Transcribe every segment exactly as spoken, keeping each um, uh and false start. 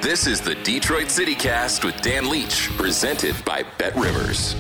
This is the Detroit City Cast with Dan Leach, presented by BetRivers.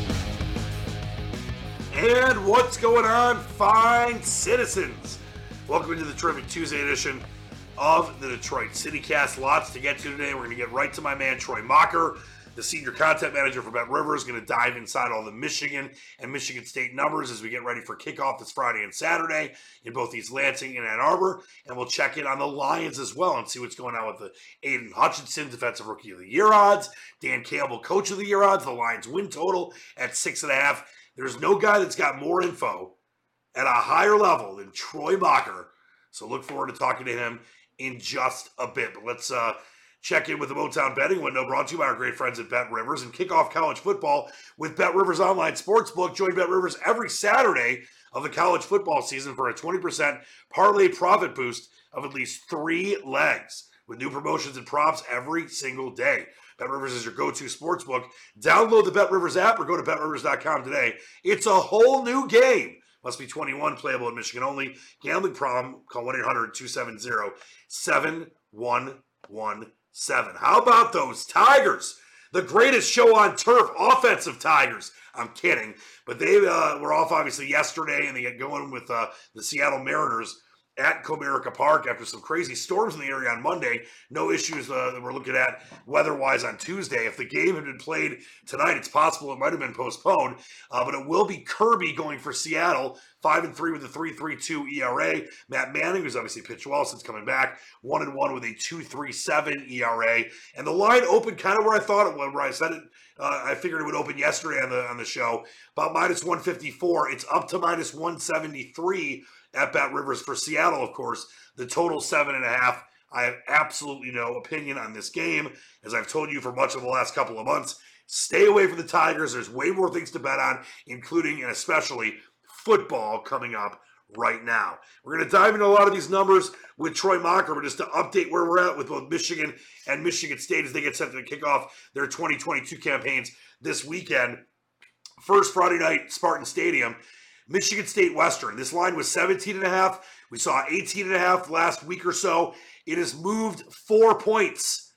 And what's going on, fine citizens? Welcome to the terrific Tuesday edition of the Detroit City Cast. Lots to get to today. We're going to get right to my man, Troy Mocker, the senior content manager for BetRivers, going to dive inside all the Michigan and Michigan State numbers as we get ready for kickoff this Friday and Saturday in both East Lansing and Ann Arbor. And we'll check in on the Lions as well and see what's going on with the Aiden Hutchinson Defensive Rookie of the Year odds, Dan Campbell Coach of the Year odds, the Lions win total at six and a half. There's no guy that's got more info at a higher level than Troy Mocker. So look forward to talking to him in just a bit. But let's uh, check in with the Motown betting window brought to you by our great friends at BetRivers and kick off college football with BetRivers Online Sportsbook. Join BetRivers every Saturday of the college football season for a twenty percent parlay profit boost of at least three legs with new promotions and props every single day. BetRivers is your go-to sportsbook. Download the BetRivers app or go to bet rivers dot com today. It's a whole new game. Must be twenty-one, playable in Michigan only. Gambling problem, call one eight hundred two seven zero seven one one seven. How about those Tigers? The greatest show on turf, offensive Tigers. I'm kidding. But they uh, were off, obviously, yesterday, and they get going with uh, the Seattle Mariners at Comerica Park after some crazy storms in the area on Monday. No issues uh, that we're looking at weather-wise on Tuesday. If the game had been played tonight, it's possible it might have been postponed. Uh, but it will be Kirby going for Seattle, five and three with a three point three two E R A. Matt Manning, who's obviously pitched well since coming back, one and one with a two point three seven E R A. And the line opened kind of where I thought it would, where I said it. Uh, I figured it would open yesterday on the on the show, about minus one fifty-four. It's up to minus one seventy-three at BetRivers for Seattle, of course. The total seven and a half. I have absolutely no opinion on this game. As I've told you for much of the last couple of months, stay away from the Tigers. There's way more things to bet on, including and especially football coming up right now. We're going to dive into a lot of these numbers with Troy Mocker, but just to update where we're at with both Michigan and Michigan State as they get set to kick off their twenty twenty-two campaigns this weekend. First Friday night, Spartan Stadium. Michigan State Western. This line was seventeen and a half. We saw eighteen and a half last week or so. It has moved four points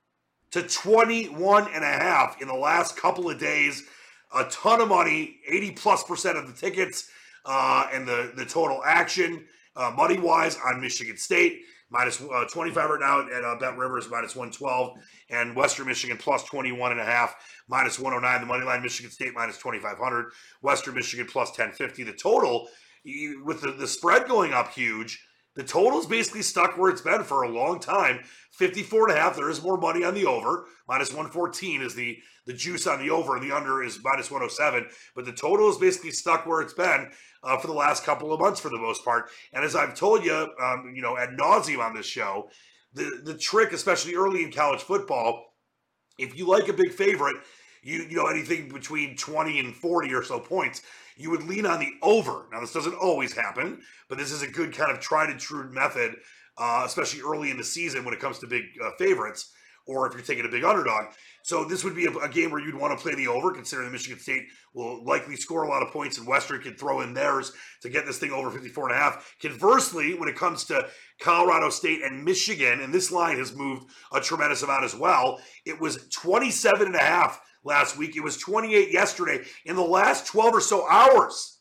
to twenty-one and a half in the last couple of days. A ton of money, eighty plus percent of the tickets uh, and the, the total action uh, money-wise on Michigan State. Minus uh, twenty-five right now at uh, BetRivers, minus one twelve. And Western Michigan plus twenty-one and a half, minus one oh nine. The money line, Michigan State minus twenty-five hundred. Western Michigan plus ten fifty. The total, you, with the, the spread going up huge, the total's basically stuck where it's been for a long time. fifty-four and a half. There is more money on the over. Minus one fourteen is the, the juice on the over, and the under is minus one oh seven. But the total is basically stuck where it's been uh, for the last couple of months for the most part. And as I've told you, um, you know, ad nauseum on this show, the, the trick, especially early in college football, if you like a big favorite, you you know, anything between twenty and forty or so points, you would lean on the over. Now, this doesn't always happen, but this is a good kind of tried and true method, uh, especially early in the season when it comes to big uh, favorites, or if you're taking a big underdog. So this would be a, a game where you'd want to play the over, considering that Michigan State will likely score a lot of points, and Western can throw in theirs to get this thing over fifty-four and a half. Conversely, when it comes to Colorado State and Michigan, and this line has moved a tremendous amount as well, it was twenty-seven and a half last week. It was twenty-eight yesterday. In the last twelve or so hours,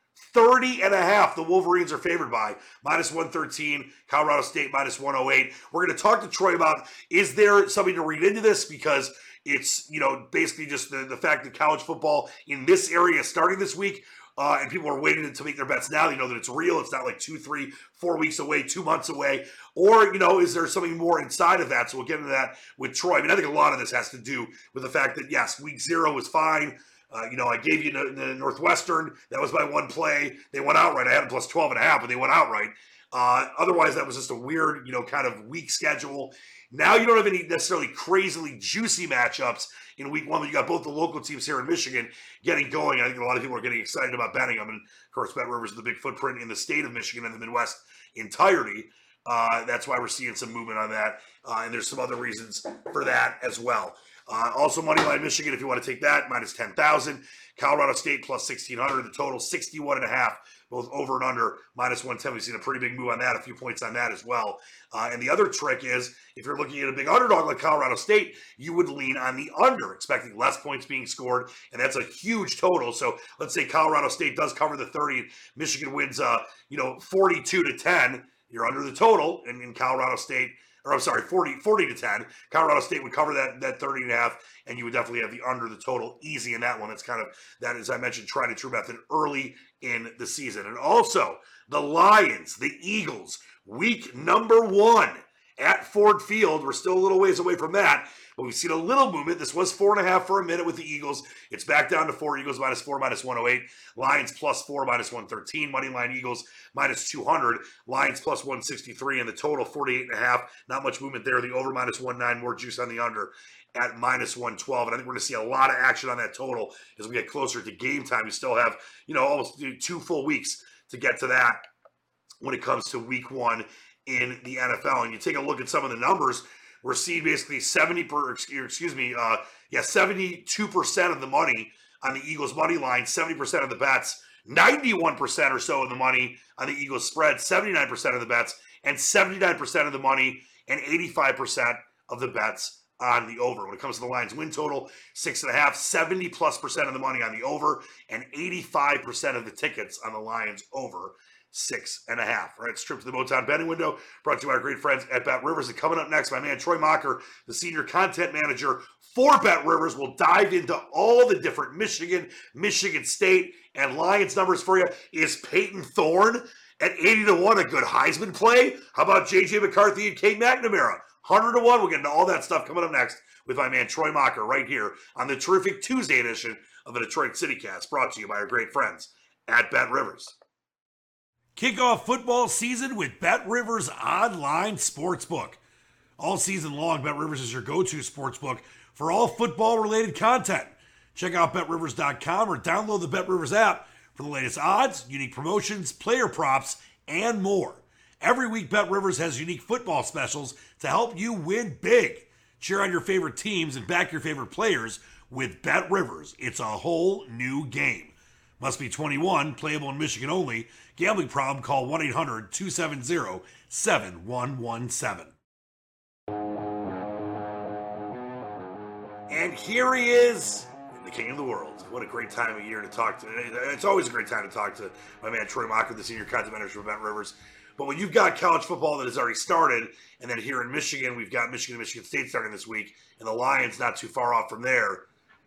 thirty and a half the Wolverines are favored by. Minus one thirteen, Colorado State minus one oh eight. We're going to talk to Troy about, is there something to read into this? Because it's, you know, basically just the, the fact that college football in this area is starting this week. Uh, and people are waiting to make their bets now. You know that it's real. It's not like two, three, four weeks away, two months away. Or, you know, is there something more inside of that? So we'll get into that with Troy. I mean, I think a lot of this has to do with the fact that, yes, week zero was fine. Uh, you know, I gave you the, the Northwestern. That was my one play. They went outright. I had them plus twelve and a half, but they went outright. Uh, otherwise, that was just a weird, you know, kind of weak schedule. Now you don't have any necessarily crazily juicy matchups in week one, but you got both the local teams here in Michigan getting going. I think a lot of people are getting excited about betting them. And, of course, BetRivers is the big footprint in the state of Michigan and the Midwest entirety. Uh, that's why we're seeing some movement on that. Uh, and there's some other reasons for that as well. Uh, also, Moneyline Michigan, if you want to take that, minus ten thousand. Colorado State plus sixteen hundred. The total sixty-one and a half, both over and under, minus one ten. We've seen a pretty big move on that, a few points on that as well. Uh, and the other trick is, if you're looking at a big underdog like Colorado State, you would lean on the under, expecting less points being scored, and that's a huge total. So let's say Colorado State does cover the thirty, Michigan wins, uh, you know, forty-two to ten. You're under the total, and in Colorado State, or I'm sorry, forty, forty to ten. Colorado State would cover that, that thirty and a half, and you would definitely have the under the total easy in that one. That's kind of, that, as I mentioned, tried and true method early in the season. And also, the Lions, the Eagles, week number one at Ford Field. We're still a little ways away from that, but we've seen a little movement. This was four and a half for a minute with the Eagles. It's back down to four. Eagles minus four, minus one oh eight. Lions plus four, minus one thirteen. Moneyline Eagles minus two hundred. Lions plus one sixty-three, and the total forty-eight and a half. Not much movement there. The over minus one nine, more juice on the under at minus one twelve. And I think we're going to see a lot of action on that total as we get closer to game time. We still have, you know, almost two full weeks to get to that when it comes to week one in the N F L. And you take a look at some of the numbers, we're seeing basically seventy per, excuse me, uh, yeah, seventy-two percent of the money on the Eagles money line, seventy percent of the bets, ninety-one percent or so of the money on the Eagles spread, seventy-nine percent of the bets, and seventy-nine percent of the money and eighty-five percent of the bets on the over. When it comes to the Lions win total, six and a half, seventy plus percent of the money on the over, and eighty-five percent of the tickets on the Lions over six and a half. All right, it's trip to the Motown betting window, brought to you by our great friends at Bet Rivers. And coming up next, my man Troy Mocker, the senior content manager for Bet Rivers, will dive into all the different Michigan, Michigan State, and Lions numbers for you. Is Peyton Thorne at eighty to one a good Heisman play? How about J J McCarthy and Kate McNamara? one hundred to one. We'll get into all that stuff coming up next with my man Troy Mocker right here on the terrific Tuesday edition of the Detroit City Cast, brought to you by our great friends at Bet Rivers. Kick off football season with Bet Rivers Online Sportsbook. All season long, Bet Rivers is your go-to sportsbook for all football-related content. Check out bet rivers dot com or download the Bet Rivers app for the latest odds, unique promotions, player props, and more. Every week, Bet Rivers has unique football specials to help you win big. Cheer on your favorite teams and back your favorite players with Bet Rivers. It's a whole new game. Must be twenty-one, playable in Michigan only. Gambling problem, call one eight hundred two seven zero seven one one seven. And here he is, the king of the world. What a great time of year to talk to. It's always a great time to talk to my man Troy Mocker, the senior content manager for Bet Rivers. But when you've got college football that has already started, and then here in Michigan, we've got Michigan and Michigan State starting this week, and the Lions not too far off from there,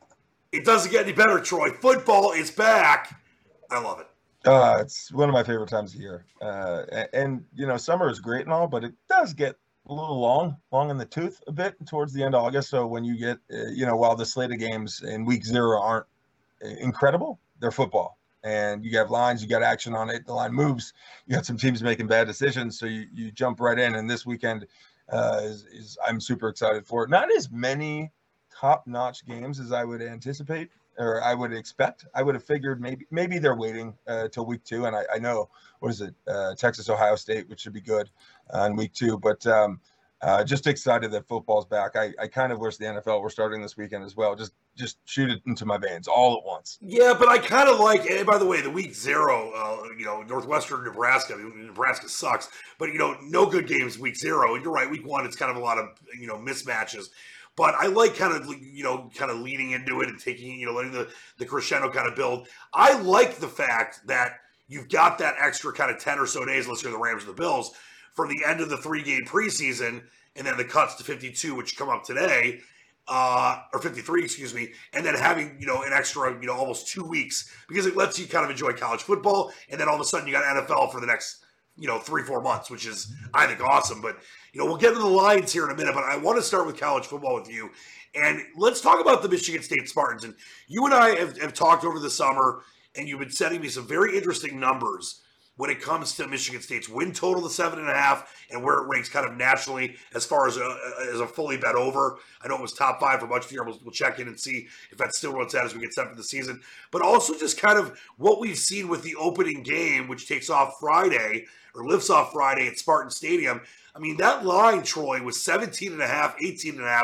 it doesn't get any better, Troy. Football is back. I love it. Uh, it's one of my favorite times of year. Uh, and, and, you know, summer is great and all, but it does get a little long, long in the tooth a bit towards the end of August. So when you get, uh, you know, while the slate of games in week zero aren't incredible, they're football. And you have lines, you got action on it. The line moves. You got some teams making bad decisions. So you, you jump right in. And this weekend uh, is, is I'm super excited for it. Not as many top-notch games as I would anticipate or I would expect. I would have figured maybe maybe they're waiting uh, till week two. And I, I know, what is it, uh, Texas, Ohio State, which should be good uh, in week two. But um, uh, just excited that football's back. I, I kind of wish the N F L were starting this weekend as well. Just just shoot it into my veins all at once. Yeah, but I kind of like, and by the way, the week zero, uh, you know, Northwestern, Nebraska, I mean, Nebraska sucks, but, you know, no good games week zero. And you're right, week one, it's kind of a lot of, you know, mismatches. But I like kind of, you know, kind of leaning into it and taking, you know, letting the, the crescendo kind of build. I like the fact that you've got that extra kind of ten or so days, let's hear the Rams and the Bills, for the end of the three-game preseason, and then the cuts to fifty-two, which come up today, uh, or fifty-three, excuse me, and then having, you know, an extra, you know, almost two weeks, because it lets you kind of enjoy college football, and then all of a sudden you got N F L for the next, you know, three, four months, which is, I think, awesome. But, you know, we'll get into the Lions here in a minute, but I want to start with college football with you. And let's talk about the Michigan State Spartans. And you and I have, have talked over the summer, and you've been sending me some very interesting numbers when it comes to Michigan State's win total to seven and a half and where it ranks kind of nationally as far as a, as a fully bet over. I know it was top five for much of the year. We'll, we'll check in and see if that's still where it's at as we get set for the season. But also just kind of what we've seen with the opening game, which takes off Friday or lifts off Friday at Spartan Stadium. I mean, that line, Troy, was seventeen and a half, eighteen and a half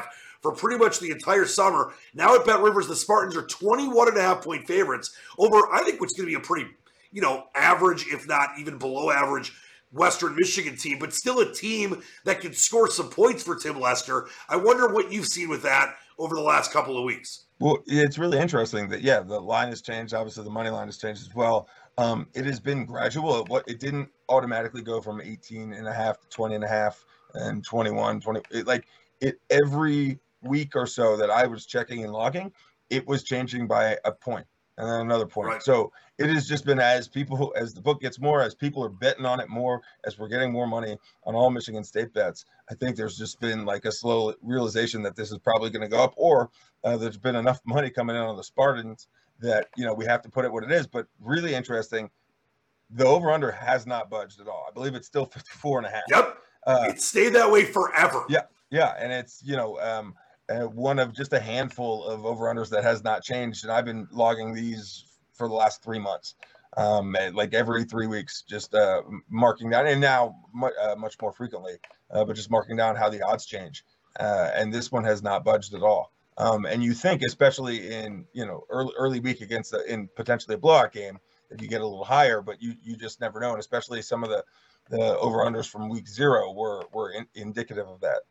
for pretty much the entire summer. Now at Bet Rivers, the Spartans are twenty-one and a half point favorites over, I think, what's going to be a pretty, you know, average, if not even below average, Western Michigan team, but still a team that can score some points for Tim Lester. I wonder what you've seen with that over the last couple of weeks. Well, it's really interesting that, yeah, the line has changed. Obviously, the money line has changed as well. Um, it has been gradual. What it didn't automatically go from eighteen and a half to twenty and a half and twenty-one, twenty. It, like it every week or so that I was checking and logging, it was changing by a point and then another point. Right. So it has just been as people, as the book gets more, as people are betting on it more, as we're getting more money on all Michigan State bets, I think there's just been like a slow realization that this is probably going to go up, or uh, there's been enough money coming in on the Spartans that, you know, we have to put it what it is. But really interesting, the over-under has not budged at all. I believe it's still fifty-four and a half. Yep. Uh, it stayed that way forever. Yeah. Yeah. And it's, you know, um, uh, one of just a handful of over-unders that has not changed. And I've been logging these for the last three months, um, like every three weeks, just uh, marking down, and now mu- uh, much more frequently, uh, but just marking down how the odds change. Uh, and this one has not budged at all. Um, and you think, especially in, you know, early early week against the, in potentially a blowout game, that you get a little higher, but you you just never know. And especially some of the the over-unders from week zero were were in, indicative of that.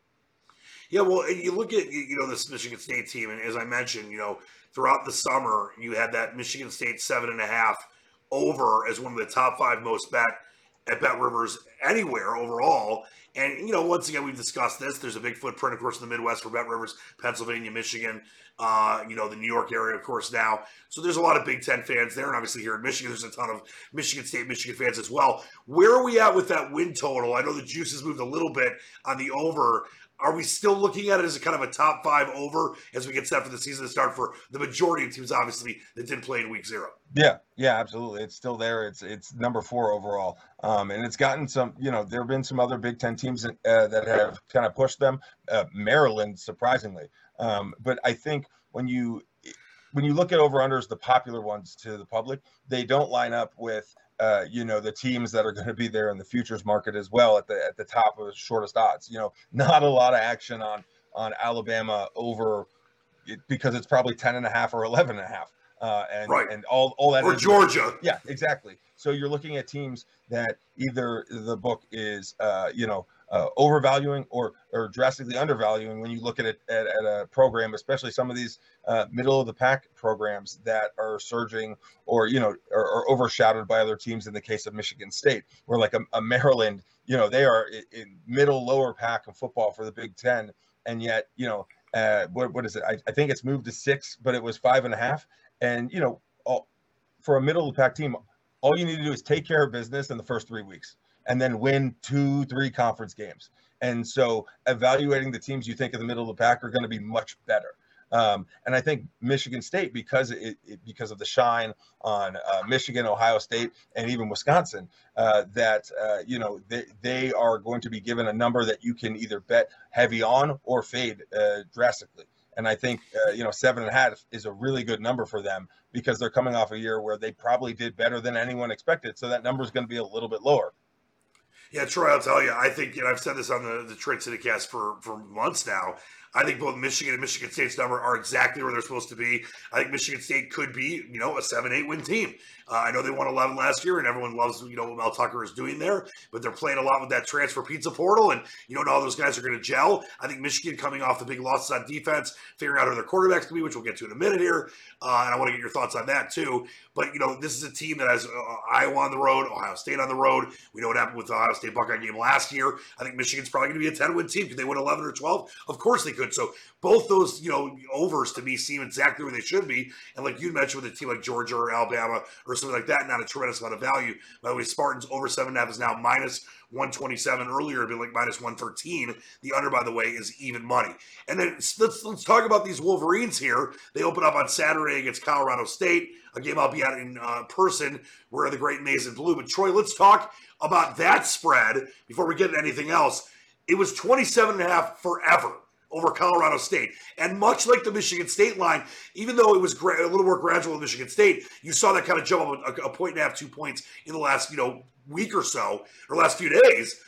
Yeah, well, and you look at, you know, this Michigan State team, and as I mentioned, you know, throughout the summer, you had that Michigan State seven and a half over as one of the top five most bet at Bet Rivers anywhere overall. And, you know, once again, we've discussed this. There's a big footprint, of course, in the Midwest for Bet Rivers, Pennsylvania, Michigan, uh, you know, the New York area, of course, now. So there's a lot of Big Ten fans there. And obviously here in Michigan, there's a ton of Michigan State, Michigan fans as well. Where are we at with that win total? I know the juice has moved a little bit on the over. Are we still looking at it as a kind of a top five over as we get set for the season to start for the majority of teams, obviously, that didn't play in week zero? Yeah, yeah, absolutely. It's still there. It's it's number four overall. Um, and it's gotten some, you know, there have been some other Big Ten teams that, uh, that have kind of pushed them. Uh, Maryland, surprisingly. Um, but I think when you when you look at over-unders, the popular ones to the public, they don't line up with Uh, you know, the teams that are going to be there in the futures market as well at the at the top of the shortest odds. You know, not a lot of action on on Alabama over it, because it's probably ten and a half or eleven and a half. Uh, and right. and all, all that or is Georgia. Yeah, exactly. So you're looking at teams that either the book is, uh, you know, uh, overvaluing or or drastically undervaluing when you look at it at, at a program, especially some of these uh, middle of the pack programs that are surging or, you know, are, are overshadowed by other teams. In the case of Michigan State, where like a, a Maryland, you know, they are in, in middle lower pack of football for the Big Ten, and yet, you know, uh, what what is it? I, I think it's moved to six, but it was five and a half. And, you know, all, for a middle of the pack team, all you need to do is take care of business in the first three weeks and then win two, three conference games. And so evaluating the teams you think in the middle of the pack are going to be much better. Um, and I think Michigan State, because it, it because of the shine on uh, Michigan, Ohio State, and even Wisconsin, uh, that, uh, you know, they, they are going to be given a number that you can either bet heavy on or fade uh, drastically. And I think, uh, you know, seven and a half is a really good number for them because they're coming off a year where they probably did better than anyone expected. So that number is going to be a little bit lower. Yeah, Troy, I'll tell you, I think, and I've said this on the, the Detroit CityCast for, for months now, I think both Michigan and Michigan State's number are exactly where they're supposed to be. I think Michigan State could be, you know, a seven eight win team. Uh, I know they won eleven last year, and everyone loves, you know, what Mel Tucker is doing there, but they're playing a lot with that transfer pizza portal, and you don't know how those guys are going to gel. I think Michigan coming off the big losses on defense, figuring out who their quarterbacks can be, which we'll get to in a minute here, uh, and I want to get your thoughts on that too. But, you know, this is a team that has uh, Iowa on the road, Ohio State on the road. We know what happened with the Ohio State Buckeye game last year. I think Michigan's probably going to be a ten win team. Could they win eleven or twelve? Of course they could. So both those, you know, overs to me seem exactly where they should be. And like you mentioned with a team like Georgia or Alabama or something like that, not a tremendous amount of value. By the way, Spartans over seven and a half is now minus one twenty-seven. Earlier, it'd been like minus one thirteen. The under, by the way, is even money. And then let's let's talk about these Wolverines here. They open up on Saturday against Colorado State, a game I'll be at in uh, person. We're the great Maize and Blue. But Troy, let's talk about that spread before we get into anything else. It was twenty-seven and a half forever over Colorado State. And much like the Michigan State line, even though it was gra- a little more gradual in Michigan State, you saw that kind of jump up a, a point and a half, two points in the last, you know, week or so, or last few days.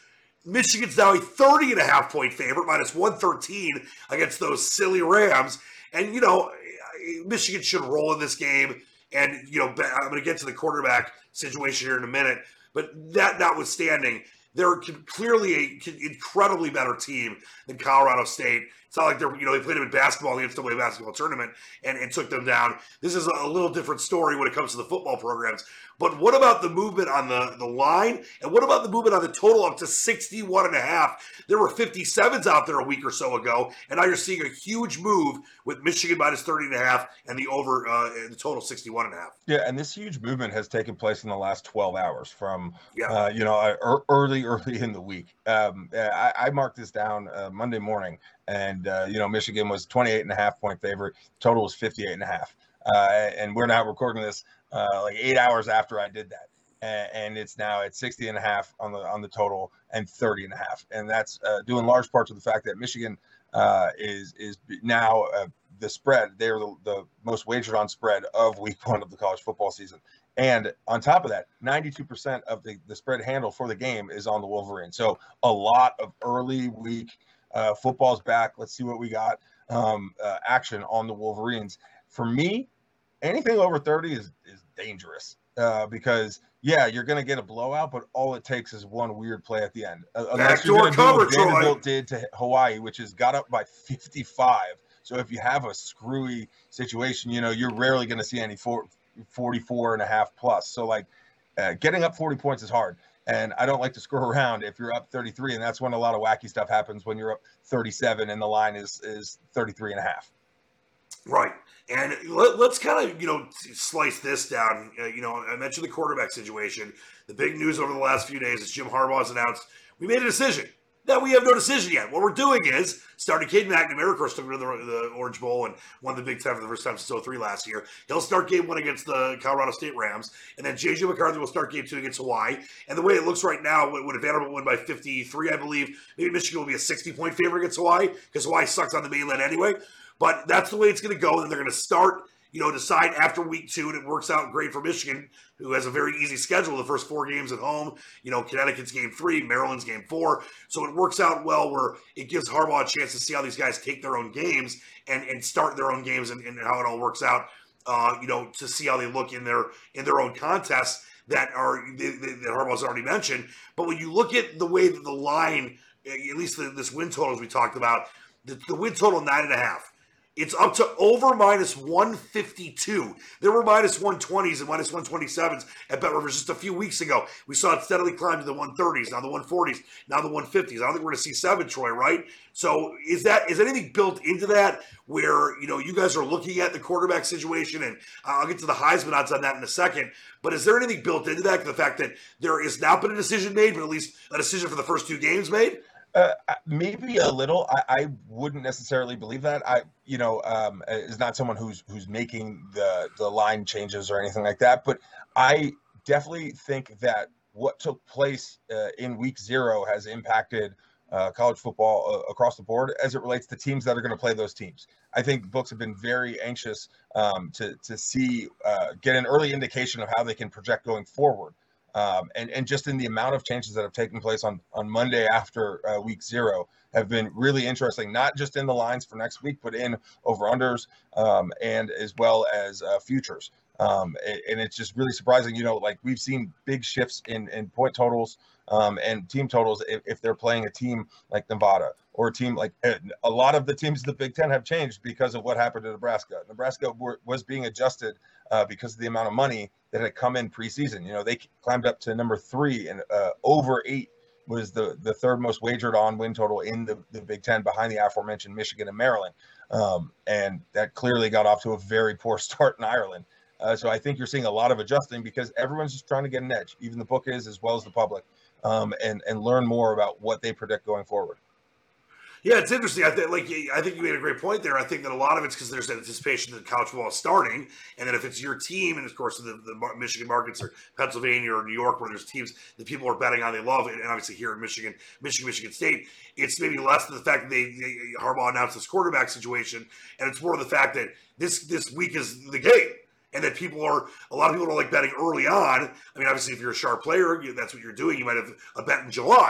Michigan's now a thirty and a half point favorite, minus one thirteen against those silly Rams. And, you know, Michigan should roll in this game. And, you know, I'm going to get to the quarterback situation here in a minute. But that notwithstanding, they're clearly an incredibly better team than Colorado State. It's not like they're, you know, they played them in basketball in the N C double A basketball tournament and, and took them down. This is a little different story when it comes to the football programs. But what about the movement on the, the line? And what about the movement on the total up to sixty-one and a half? There were fifty-sevens out there a week or so ago, and now you're seeing a huge move with Michigan minus thirty and a half and the over, uh, the total sixty-one and a half. Yeah, and this huge movement has taken place in the last twelve hours from, yeah. uh, you know, early, early in the week. Um, I, I marked this down uh, Monday morning, and, uh, you know, Michigan was twenty-eight and a half point favorite. Total was fifty-eight and a half. Uh, and we're now recording this uh, like eight hours after I did that. And, and it's now at sixty and a half on the on the total and thirty and a half. And that's uh, due in large part to the fact that Michigan uh, is is now uh, the spread. They're the, the most wagered on spread of week one of the college football season. And on top of that, ninety-two percent of the, the spread handle for the game is on the Wolverines. So a lot of early week uh, football's back. Let's see what we got. Um, uh, action on the Wolverines. For me, anything over thirty is, is dangerous uh, because, yeah, you're going to get a blowout, but all it takes is one weird play at the end. Uh, unless you're going to do what Vanderbilt did to Hawaii, which is got up by fifty-five. So if you have a screwy situation, you know, you're rarely going to see any four, forty-four and a half plus. So, like, uh, getting up forty points is hard. And I don't like to screw around if you're up thirty-three, and that's when a lot of wacky stuff happens when you're up thirty-seven and the line is, is thirty-three and a half. Right. And let, let's kind of, you know, slice this down. Uh, you know, I mentioned the quarterback situation. The big news over the last few days is Jim Harbaugh has announced we made a decision. Now, we have no decision yet. What we're doing is starting Cade McNamara, of course, took him to the, the Orange Bowl and won the Big Ten for the first time since oh three last year. He'll start game one against the Colorado State Rams. And then J J McCarthy will start game two against Hawaii. And the way it looks right now, would Vanderbilt win by fifty-three, I believe, maybe Michigan will be a sixty-point favorite against Hawaii because Hawaii sucks on the mainland anyway. But that's the way it's going to go. And they're going to start, you know, decide after week two, and it works out great for Michigan, who has a very easy schedule. The first four games at home, you know, Connecticut's game three, Maryland's game four. So it works out well where it gives Harbaugh a chance to see how these guys take their own games and, and start their own games and, and how it all works out, uh, you know, to see how they look in their in their own contests that are that Harbaugh's already mentioned. But when you look at the way that the line, at least the, this win total as we talked about, the, the win total nine and a half. It's up to over minus one fifty-two. There were minus one twenties and minus one twenty-sevens at Bet Rivers just a few weeks ago. We saw it steadily climb to the one thirties, now the one forties, now the one fifties. I don't think we're going to see seven, Troy, right? So is that is anything built into that where, you know, you guys are looking at the quarterback situation, and I'll get to the Heisman odds on that in a second, but is there anything built into that, the fact that there has not been a decision made, but at least a decision for the first two games made? Uh, maybe a little. I, I wouldn't necessarily believe that. I, you know, um, is not someone who's who's making the the line changes or anything like that. But I definitely think that what took place uh, in week zero has impacted uh, college football uh, across the board as it relates to teams that are going to play those teams. I think books have been very anxious um, to to see uh, get an early indication of how they can project going forward. Um, and, and just in the amount of changes that have taken place on, on Monday after uh, week zero have been really interesting, not just in the lines for next week, but in over-unders um, and as well as uh, futures. Um, and, and it's just really surprising, you know, like we've seen big shifts in, in point totals um, and team totals if, if they're playing a team like Nevada or a team like a lot of the teams in the Big Ten have changed because of what happened to Nebraska. Nebraska were, was being adjusted uh, because of the amount of money that had come in preseason. You know, they climbed up to number three and uh, over eight was the, the third most wagered on win total in the, the Big Ten behind the aforementioned Michigan and Maryland. Um, and that clearly got off to a very poor start in Ireland. Uh, so I think you're seeing a lot of adjusting because everyone's just trying to get an edge. Even the book is, as well as the public, um, and, and learn more about what they predict going forward. Yeah, it's interesting. I think, like, I think you made a great point there. I think that a lot of it's because there's anticipation that college football is starting, and then if it's your team, and of course the, the Michigan markets or Pennsylvania or New York, where there's teams that people are betting on, they love, and obviously here in Michigan, Michigan, Michigan State, it's maybe less than the fact that they, they Harbaugh announced this quarterback situation, and it's more the fact that this this week is the game. And that people are, a lot of people don't like betting early on. I mean, obviously, if you're a sharp player, that's what you're doing. You might have a bet in July.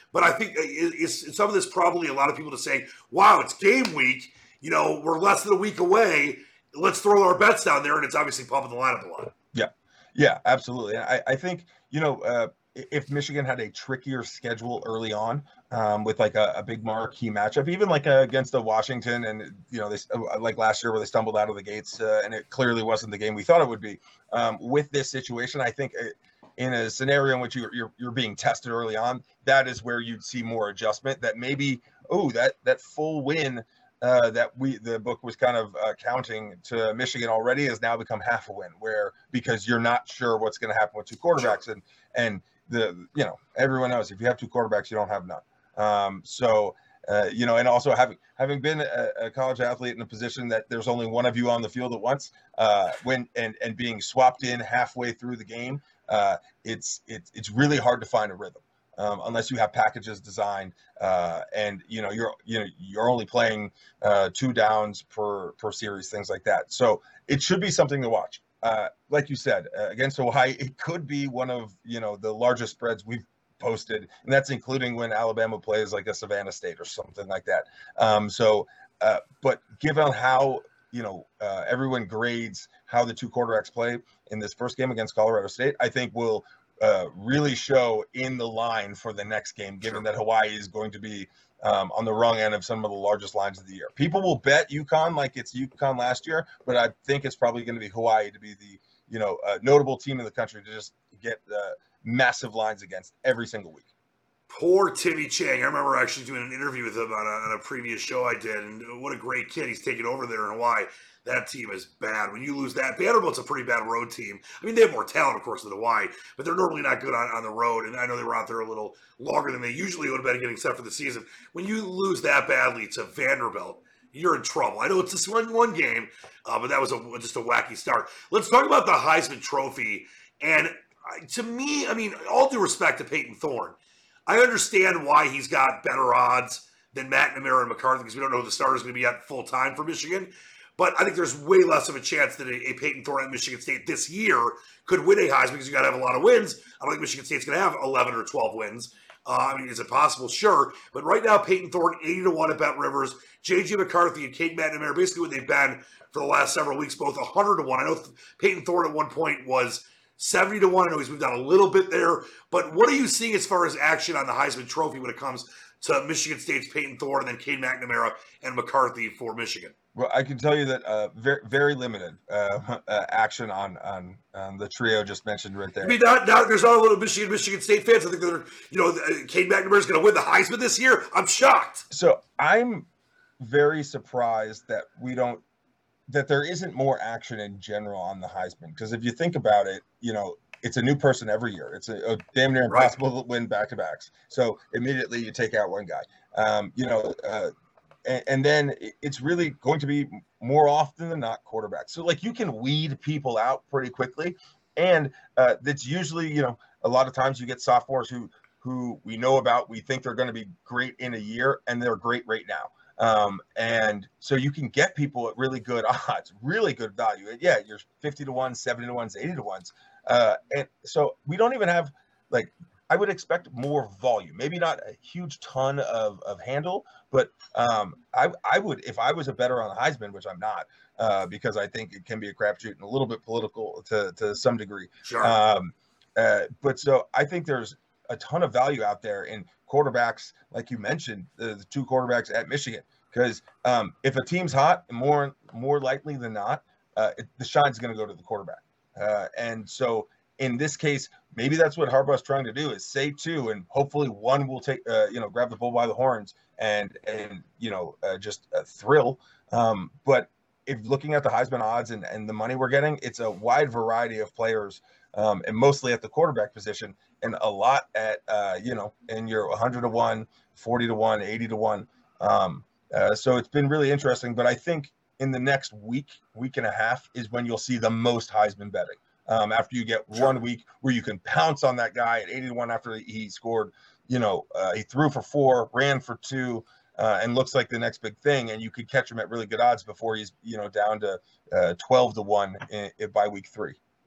But I think it's, some of this probably a lot of people to say, wow, it's game week. You know, we're less than a week away. Let's throw our bets down there. And it's obviously pumping the lineup a lot. Yeah. Yeah, absolutely. I, I think, you know, uh, if Michigan had a trickier schedule early on um, with like a, a big marquee matchup, even like a, against a Washington and, you know, they, like last year where they stumbled out of the gates uh, and it clearly wasn't the game we thought it would be. Um, with this situation, I think in a scenario in which you're, you're, you're being tested early on, that is where you'd see more adjustment that maybe, oh, that, that full win Uh, that we the book was kind of uh, counting to Michigan already has now become half a win, where because you're not sure what's going to happen with two quarterbacks, and and the you know everyone knows if you have two quarterbacks you don't have none. Um, so uh, you know, and also having having been a, a college athlete in a position that there's only one of you on the field at once, uh, when and and being swapped in halfway through the game, uh, it's it's it's really hard to find a rhythm. Um, unless you have packages designed, uh, and you know you're you know you're only playing uh, two downs per per series, things like that. So it should be something to watch. Uh, like you said, uh, against Hawaii, it could be one of you know the largest spreads we've posted, and that's including when Alabama plays like a Savannah State or something like that. Um, so, uh, but given how you know uh, everyone grades how the two quarterbacks play in this first game against Colorado State, I think will. Uh, really show in the line for the next game, given that Hawaii is going to be um, on the wrong end of some of the largest lines of the year. People will bet UConn like it's UConn last year, but I think it's probably going to be Hawaii to be the you know uh, notable team in the country to just get uh, massive lines against every single week. Poor Timmy Chang. I remember actually doing an interview with him on a, on a previous show I did, and what a great kid he's taking over there in Hawaii. That team is bad. When you lose that, Vanderbilt's a pretty bad road team. I mean, they have more talent, of course, than Hawaii, but they're normally not good on, on the road. And I know they were out there a little longer than they usually would have been getting set for the season. When you lose that badly to Vanderbilt, you're in trouble. I know it's just one, one game, uh, but that was a, just a wacky start. Let's talk about the Heisman Trophy. And to me, I mean, all due respect to Peyton Thorne, I understand why he's got better odds than McNamara and McCarthy because we don't know who the starter is going to be at full time for Michigan. But I think there's way less of a chance that a, a Peyton Thorne at Michigan State this year could win a Heisman because you got to have a lot of wins. I don't think Michigan State's going to have eleven or twelve wins. Uh, I mean, is it possible? Sure. But right now, Peyton Thorne, eighty to one at Bet Rivers. J J McCarthy and Cade McNamara, basically what they've been for the last several weeks, both one hundred to one. I know Peyton Thorne at one point was seventy to one. I know he's moved down a little bit there. But what are you seeing as far as action on the Heisman Trophy when it comes to Michigan State's Peyton Thorne and then Cade McNamara and McCarthy for Michigan? Well, I can tell you that uh, very, very limited uh, uh, action on, on on the trio just mentioned right there. I mean, not, not, there's not a little Michigan Michigan State fans. I think they're, you know, Cade McNamara is going to win the Heisman this year. I'm shocked. So I'm very surprised that we don't, that there isn't more action in general on the Heisman. Because if you think about it, you know, it's a new person every year. It's a, a damn near impossible right. to win back-to-backs. So immediately you take out one guy. Um, you know, uh, and, and then it's really going to be more often than not quarterbacks. So like you can weed people out pretty quickly. And uh, that's usually, you know, a lot of times you get sophomores who, who we know about, we think they're going to be great in a year and they're great right now. Um, and so you can get people at really good odds, really good value. And yeah, you're fifty to one, seventy to ones, eighty to ones. Uh, and so we don't even have like, I would expect more volume, maybe not a huge ton of, of handle, but um, I, I would, if I was a better on Heisman, which I'm not, uh, because I think it can be a crapshoot and a little bit political to, to some degree. Sure. Um, uh, but so I think there's a ton of value out there in quarterbacks, like you mentioned, the, the two quarterbacks at Michigan, because um, if a team's hot, more more likely than not, uh, it, the shine's going to go to the quarterback. Uh, and so in this case, maybe that's what Harbaugh's trying to do is say two, and hopefully one will take, uh, you know, grab the bull by the horns and, and you know, uh, just a thrill. Um, but if looking at the Heisman odds and, and the money we're getting, it's a wide variety of players, um, and mostly at the quarterback position, and a lot at, uh, you know, in your one hundred to one, forty to one, eighty to one. Um, uh, so it's been really interesting. But I think in the next week, week and a half is when you'll see the most Heisman betting. Um, after you get Sure. one week where you can pounce on that guy at eighty to one after he scored, you know, uh, he threw for four, ran for two, uh, and looks like the next big thing. And you could catch him at really good odds before he's, you know, down to uh, twelve to one in, in, by week three.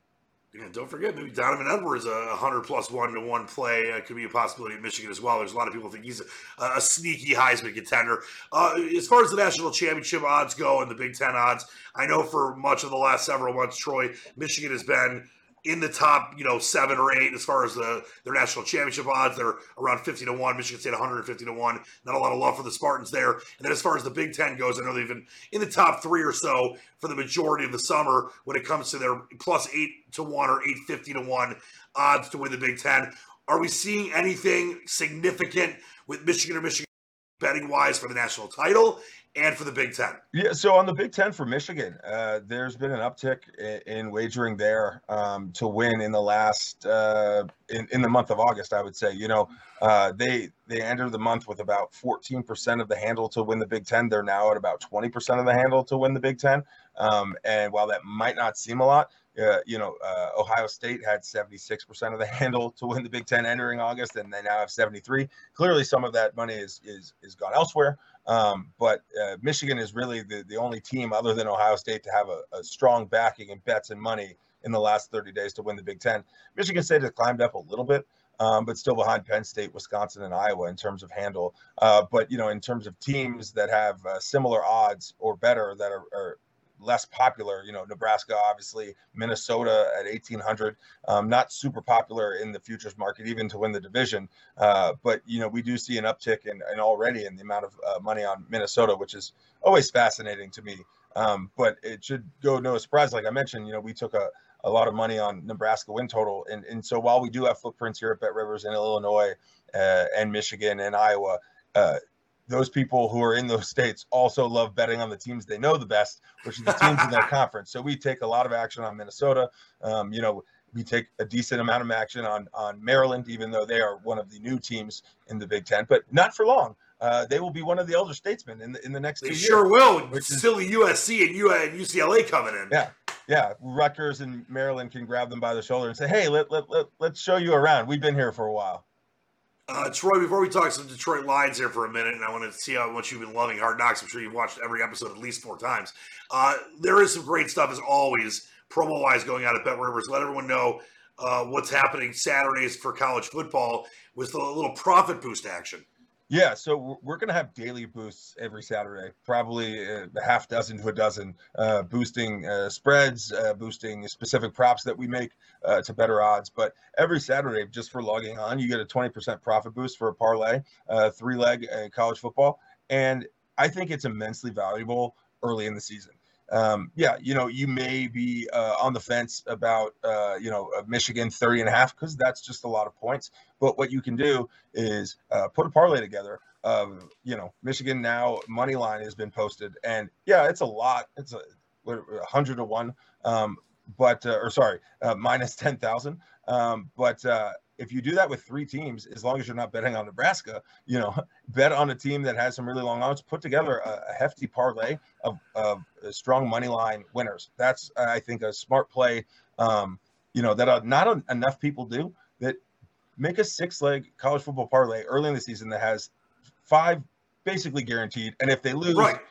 Yeah, don't forget, maybe Donovan Edwards, a one hundred plus one to one play uh, could be a possibility in Michigan as well. There's a lot of people think he's a, a sneaky Heisman contender. Uh, as far as the national championship odds go and the Big Ten odds, I know for much of the last several months, Troy, Michigan has been in the top, you know, seven or eight as far as the their national championship odds. They're around fifty to one. Michigan State one hundred fifty to one. Not a lot of love for the Spartans there. And then as far as the Big Ten goes, I know they've been in the top three or so for the majority of the summer when it comes to their plus eight to one or eight fifty to one odds to win the Big Ten. Are we seeing anything significant with Michigan or Michigan betting wise for the national title and for the Big Ten? Yeah, so on the Big Ten for Michigan, uh, there's been an uptick in, in wagering there um, to win in the last uh, in, in the month of August. I would say, you know, uh, they they entered the month with about fourteen percent of the handle to win the Big Ten. They're now at about twenty percent of the handle to win the Big Ten. Um, and while that might not seem a lot, uh, you know, uh, Ohio State had seventy-six percent of the handle to win the Big Ten entering August, and they now have seventy-three. Clearly, some of that money is is is gone elsewhere. Um, but uh, Michigan is really the, the only team other than Ohio State to have a, a strong backing and bets and money in the last thirty days to win the Big Ten. Michigan State has climbed up a little bit, um, but still behind Penn State, Wisconsin, and Iowa in terms of handle. Uh, but, you know, in terms of teams that have uh, similar odds or better that are, are less popular, you know, Nebraska, obviously, Minnesota at eighteen hundred, um, not super popular in the futures market, even to win the division. Uh, but, you know, we do see an uptick in, in already in the amount of uh, money on Minnesota, which is always fascinating to me. Um, but it should go no surprise. Like I mentioned, you know, we took a, a lot of money on Nebraska win total. And, and so while we do have footprints here at Bet Rivers in Illinois uh, and Michigan and Iowa, uh, those people who are in those states also love betting on the teams they know the best, which are the teams in their conference. So we take a lot of action on Minnesota. Um, you know, we take a decent amount of action on, on Maryland, even though they are one of the new teams in the Big Ten, but not for long. Uh, they will be one of the elder statesmen in the, in the next they two sure years. will. Which is, silly U S C and, U- and U C L A coming in. Yeah. Yeah. Rutgers and Maryland can grab them by the shoulder and say, hey, let, let, let, let's show you around. We've been here for a while. Uh, Troy, before we talk some Detroit Lions here for a minute, and I want to see how much you've been loving Hard Knocks. I'm sure you've watched every episode at least four times. Uh, there is some great stuff, as always, promo-wise going out at Bet Rivers. Let everyone know uh, what's happening Saturdays for college football with a little profit boost action. Yeah, so we're going to have daily boosts every Saturday, probably a half dozen to a dozen, uh, boosting uh, spreads, uh, boosting specific props that we make uh, to better odds. But every Saturday, just for logging on, you get a twenty percent profit boost for a parlay, uh, three-leg uh, college football. And I think it's immensely valuable early in the season. Um, yeah, you know, you may be uh, on the fence about, uh, you know, Michigan thirty and a half, because that's just a lot of points. But what you can do is uh, put a parlay together of, you know, Michigan now money line has been posted. And yeah, it's a lot. It's a one hundred to one, um, but, uh, or sorry, uh, minus ten thousand. Um, but uh, if you do that with three teams, as long as you're not betting on Nebraska, you know, bet on a team that has some really long odds, put together a, a hefty parlay of, of strong money line winners. That's, I think, a smart play, um, you know, that uh, not enough people do. That make a six-leg college football parlay early in the season that has five basically guaranteed. And if they lose, right,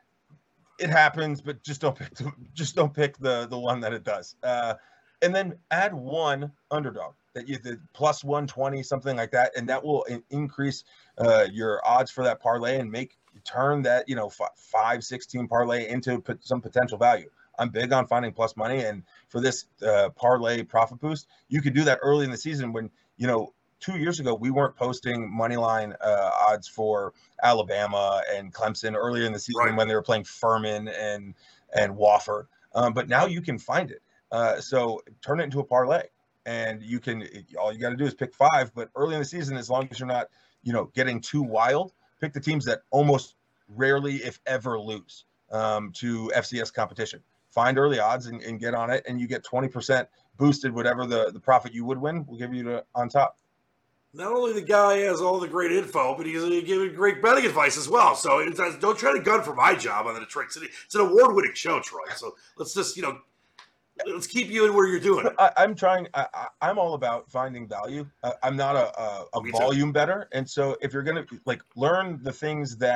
it happens, but just don't pick the, just don't pick the, the one that it does. Uh, and then add one underdog that you the plus one twenty, something like that, and that will in, increase uh, your odds for that parlay and make turn that, you know, f- five, six team parlay into p- some potential value. I'm big on finding plus money, and for this uh, parlay profit boost, you could do that early in the season when, you know, two years ago we weren't posting money line uh, odds for Alabama and Clemson earlier in the season, right, when they were playing Furman and and Wofford. Um, but now you can find it. Uh, so turn it into a parlay. And you can, all you got to do is pick five, but early in the season, as long as you're not, you know, getting too wild, pick the teams that almost rarely, if ever, lose um, to F C S competition. Find early odds and, and get on it, and you get twenty percent boosted, whatever the, the profit you would win, we'll give you to, on top. Not only the guy has all the great info, but he's giving great betting advice as well. So it's, don't try to gun for my job on the Detroit City. It's an award-winning show, Troy. So let's just, you know, let's keep you in where you're doing it. I, I'm trying. I, I, I'm all about finding value. Uh, I'm not a, a, a volume bettor, and so if you're gonna like learn the things that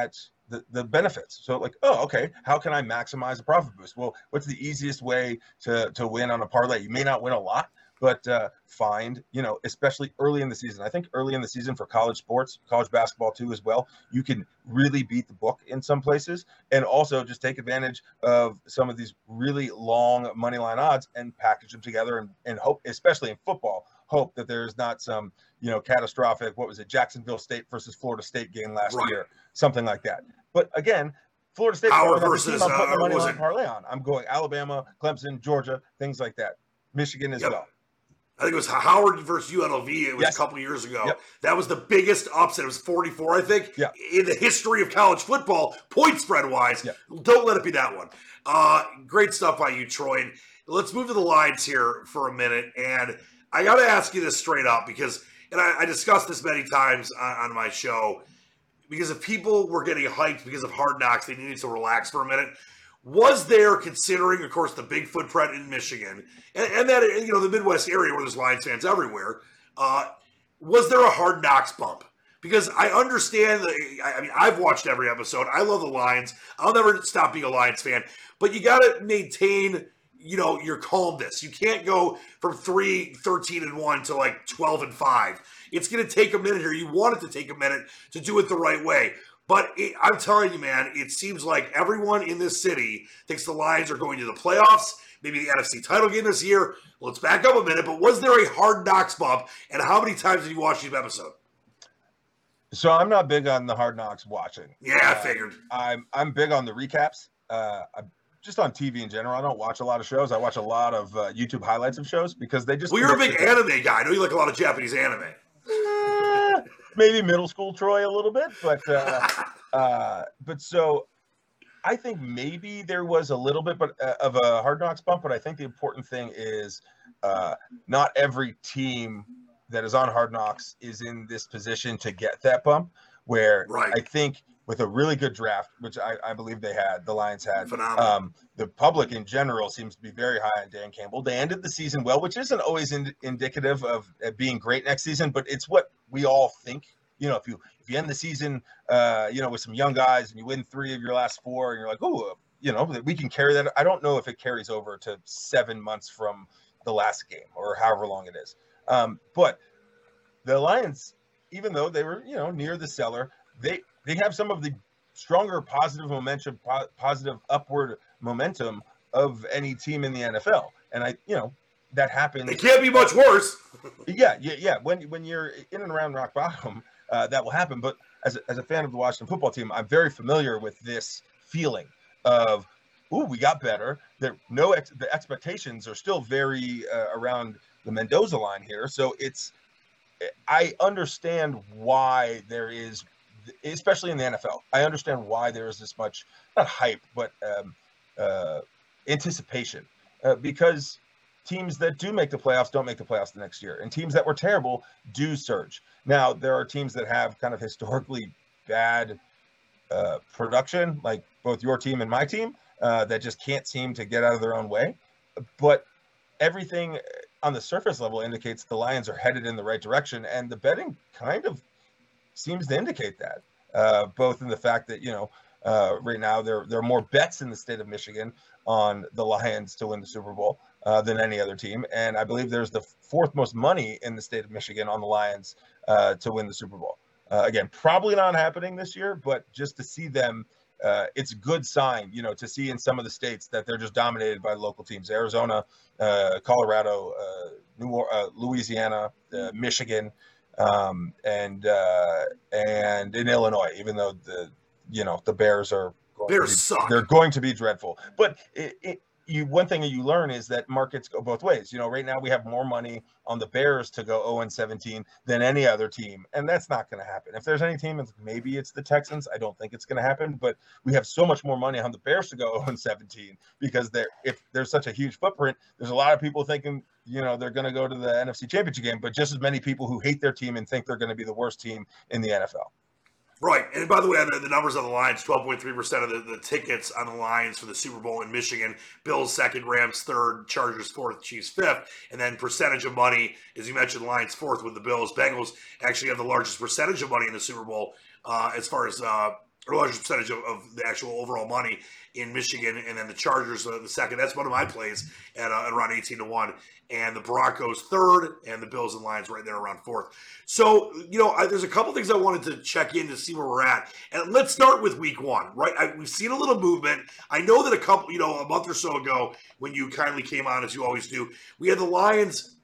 the, the benefits. So like, oh, okay, how can I maximize a profit boost? Well, what's the easiest way to to win on a parlay? You may not win a lot, but uh, find, you know, especially early in the season. I think early in the season for college sports, college basketball too as well, you can really beat the book in some places, and also just take advantage of some of these really long money line odds and package them together and, and hope, especially in football, hope that there's not some, you know, catastrophic, what was it, Jacksonville State versus Florida State game last right. year, something like that. But again, Florida State Howard versus I'm putting uh, the money line it? parlay on. I'm going Alabama, Clemson, Georgia, things like that. Michigan as yep. well. I think it was Howard versus U N L V. It was yes. a couple years ago. Yep. That was the biggest upset. It was forty-four, I think, yep. in the history of college football, point spread wise. Yep. Don't let it be that one. Uh, great stuff by you, Troy. And let's move to the lines here for a minute. And I got to ask you this straight up because, and I, I discussed this many times on, on my show, because if people were getting hyped because of Hard Knocks, they needed to relax for a minute. Was there, considering, of course, the big footprint in Michigan and, and that, you know, the Midwest area where there's Lions fans everywhere, uh, was there a Hard Knocks bump? Because I understand that, I mean, I've watched every episode. I love the Lions. I'll never stop being a Lions fan. But you got to maintain, you know, your calmness. You can't go from three, thirteen and one to like twelve and five. It's going to take a minute here. You want it to take a minute to do it the right way. But it, I'm telling you, man, it seems like everyone in this city thinks the Lions are going to the playoffs, maybe the N F C title game this year. Let's back up a minute. But was there a Hard Knocks bump, and how many times did you watch each episode? So I'm not big on the Hard Knocks watching. Yeah, I uh, figured. I'm I'm big on the recaps. Uh, I'm just on T V in general. I don't watch a lot of shows. I watch a lot of uh, YouTube highlights of shows because they just. Well, you're a big anime guy. I know you like a lot of Japanese anime. Uh, maybe middle school Troy a little bit, but uh, uh, but so I think maybe there was a little bit, but uh, of a Hard Knocks bump. But I think the important thing is uh, not every team that is on Hard Knocks is in this position to get that bump. Where right. I think with a really good draft, which I, I believe they had, the Lions had, Phenomenal. Um, the public in general seems to be very high on Dan Campbell. They ended the season well, which isn't always in, indicative of uh, being great next season, but it's what we all think. You know, if you if you end the season, uh, you know, with some young guys and you win three of your last four, and you're like, oh, you know, we can carry that. I don't know if it carries over to seven months from the last game or however long it is. Um, but the Lions, even though they were, you know, near the cellar, they they have some of the stronger positive momentum, po- positive upward momentum of any team in the N F L. And I, you know, that happens. It can't be much worse. yeah, yeah, yeah. When when you're in and around rock bottom, uh, that will happen. But as a, as a fan of the Washington football team, I'm very familiar with this feeling of, ooh, we got better. There, no, ex- the expectations are still very uh, around the Mendoza line here. So it's, I understand why there is, especially in the N F L, I understand why there is this much, not hype, but um, uh, anticipation. Uh, because teams that do make the playoffs don't make the playoffs the next year. And teams that were terrible do surge. Now, there are teams that have kind of historically bad uh, production, like both your team and my team, uh, that just can't seem to get out of their own way. But everything on the surface level indicates the Lions are headed in the right direction. And the betting kind of seems to indicate that, uh, both in the fact that, you know, uh, right now there, there are more bets in the state of Michigan on the Lions to win the Super Bowl uh, than any other team. And I believe there's the fourth most money in the state of Michigan on the Lions uh, to win the Super Bowl. Uh, again, probably not happening this year, but just to see them, uh, it's a good sign, you know, to see in some of the states that they're just dominated by local teams. Arizona, uh, Colorado, uh, New uh, Louisiana, uh, Michigan, um, and uh, and in Illinois, even though the, you know, the Bears are Bears be, suck. They're going to be dreadful. But it, it, you one thing that you learn is that markets go both ways. You know, right now we have more money on the Bears to go oh and seventeen than any other team, and that's not going to happen. If there's any team, maybe it's the Texans. I don't think it's going to happen, but we have so much more money on the Bears to go oh and seventeen because they're if there's such a huge footprint. There's a lot of people thinking, you know, they're going to go to the N F C Championship game, but just as many people who hate their team and think they're going to be the worst team in the N F L. Right. And by the way, the, the numbers on the Lions, twelve point three percent of the, the tickets on the Lions for the Super Bowl in Michigan. Bills second, Rams third, Chargers fourth, Chiefs fifth. And then percentage of money, as you mentioned, Lions fourth with the Bills. Bengals actually have the largest percentage of money in the Super Bowl uh, as far as uh, or a larger percentage of, of the actual overall money in Michigan, and then the Chargers uh, the second. That's one of my plays at, uh, at around eighteen to one, and the Broncos third, and the Bills and Lions right there around fourth. So, you know, I, there's a couple things I wanted to check in to see where we're at. And let's start with week one, right? I, we've seen a little movement. I know that a couple, you know, a month or so ago when you kindly came on, as you always do, we had the Lions